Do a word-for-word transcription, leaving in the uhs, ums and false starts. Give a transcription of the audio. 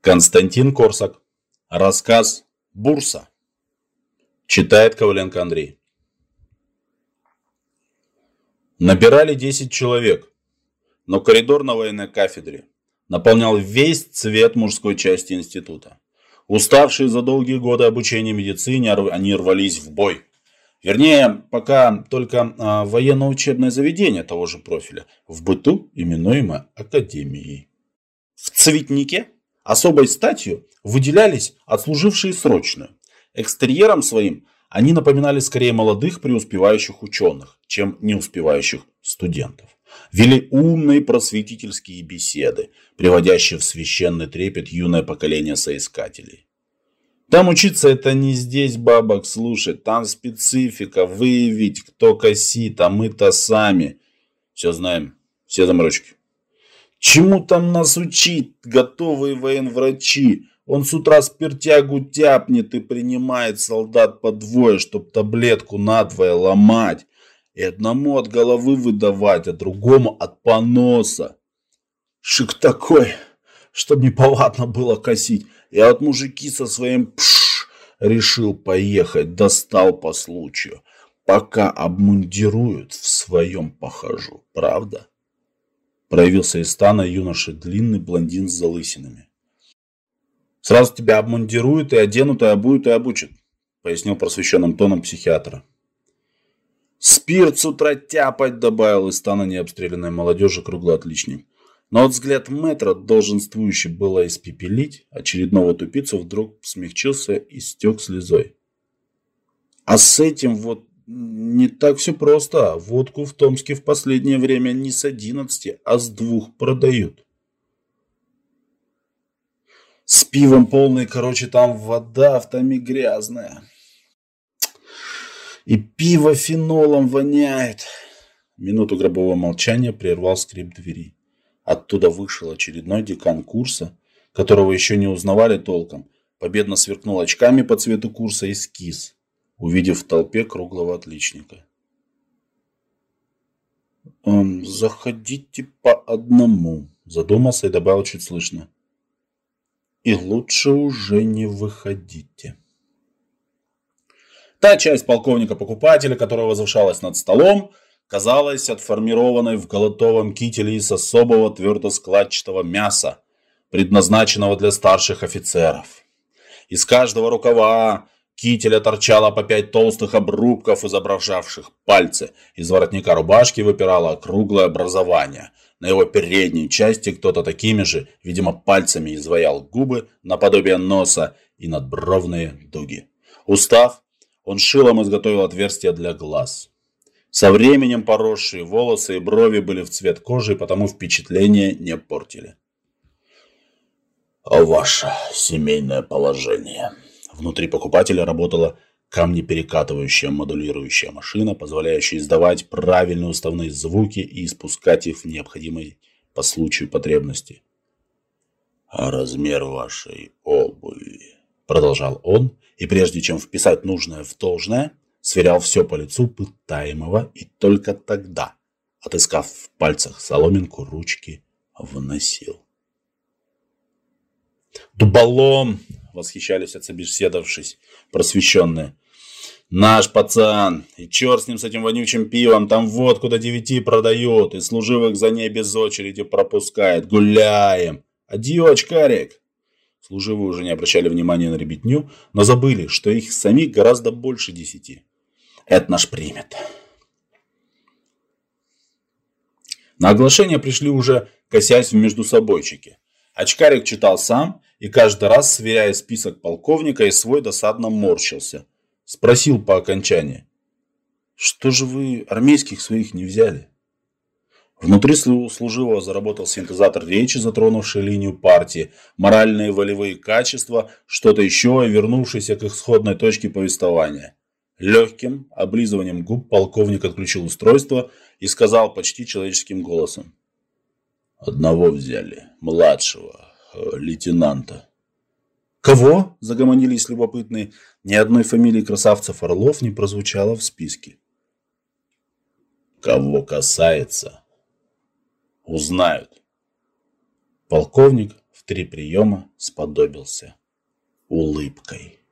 Константин Корсак. Рассказ «Бурса». Читает Коваленко Андрей. Набирали десять человек, но коридор на военной кафедре наполнял весь цвет мужской части института. Уставшие за долгие годы обучения медицине, они рвались в бой. Вернее, пока только а, военно-учебное заведение того же профиля, в быту именуемое академией. В цветнике особой статью выделялись отслужившие срочную. Экстерьером своим они напоминали скорее молодых преуспевающих ученых, чем неуспевающих студентов. Вели умные просветительские беседы, приводящие в священный трепет юное поколение соискателей. Там учиться это не здесь бабок слушать, там специфика, выявить, кто косит, а мы-то сами. Все знаем, все заморочки. Чему там нас учить, готовые военврачи? Он с утра спиртягу тяпнет и принимает солдат по двое, чтоб таблетку надвое ломать. И одному от головы выдавать, а другому от поноса. Шик такой, чтоб неповадно было косить. Я вот мужики со своим пш решил поехать, достал по случаю. Пока обмундируют, в своем похожу, правда? Проявился из стана юноши длинный блондин с залысинами. Сразу тебя обмундируют и оденут, и обуют, и обучат, пояснил просвещенным тоном психиатра. Спирт с утра тяпать, добавил из стана необстрелянной молодежи круглый отличник. Но вот взгляд мэтра, долженствующий было испепелить, очередного тупицу вдруг смягчился и стек слезой. А с этим вот не так все просто. Водку в Томске в последнее время не с одиннадцати, а с двух продают. С пивом полный, короче, там вода в томе грязная. И пиво фенолом воняет. Минуту гробового молчания прервал скрип двери. Оттуда вышел очередной декан курса, которого еще не узнавали толком. Победно сверкнул очками по цвету курса и скис, увидев в толпе круглого отличника. «Заходите по одному», задумался и добавил чуть слышно. «И лучше уже не выходите». Та часть полковника-покупателя, которая возвышалась над столом, казалась отформированной в голотовом кителе из особого твердоскладчатого мяса, предназначенного для старших офицеров. Из каждого рукава кителя торчало по пять толстых обрубков, изображавших пальцы. Из воротника рубашки выпирало округлое образование. На его передней части кто-то такими же, видимо, пальцами изваял губы наподобие носа и надбровные дуги. Устав, он шилом изготовил отверстие для глаз. Со временем поросшие волосы и брови были в цвет кожи, и потому впечатление не портили. «Ваше семейное положение». Внутри покупателя работала камнеперекатывающая модулирующая машина, позволяющая издавать правильные уставные звуки и испускать их в необходимой по случаю потребности. «А размер вашей обуви», — продолжал он, и прежде чем вписать нужное в должное, сверял все по лицу пытаемого и только тогда, отыскав в пальцах соломинку ручки, вносил. «Дуболом!» — восхищались отсобеседовавшись просвещенные. «Наш пацан! И черт с ним, с этим вонючим пивом! Там водку до девяти продают, и служивых за ней без очереди пропускает! Гуляем! Адьё, очкарик!» Служивые уже не обращали внимания на ребятню, но забыли, что их самих гораздо больше десяти. «Это наш примет». На оглашение пришли уже, косясь в междусобойчике. Очкарик читал сам и каждый раз, сверяя список полковника, и свой досадно морщился. Спросил по окончании: «Что же вы армейских своих не взяли?» Внутри служивого заработал синтезатор речи, затронувший линию партии, моральные и волевые качества, что-то еще, вернувшееся к исходной точке повествования. Легким облизыванием губ полковник отключил устройство и сказал почти человеческим голосом: «Одного взяли, младшего, э, лейтенанта». «Кого?» – загомонились любопытные. Ни одной фамилии красавцев Орлов не прозвучало в списке. «Кого касается, узнают». Полковник в три приема сподобился улыбкой.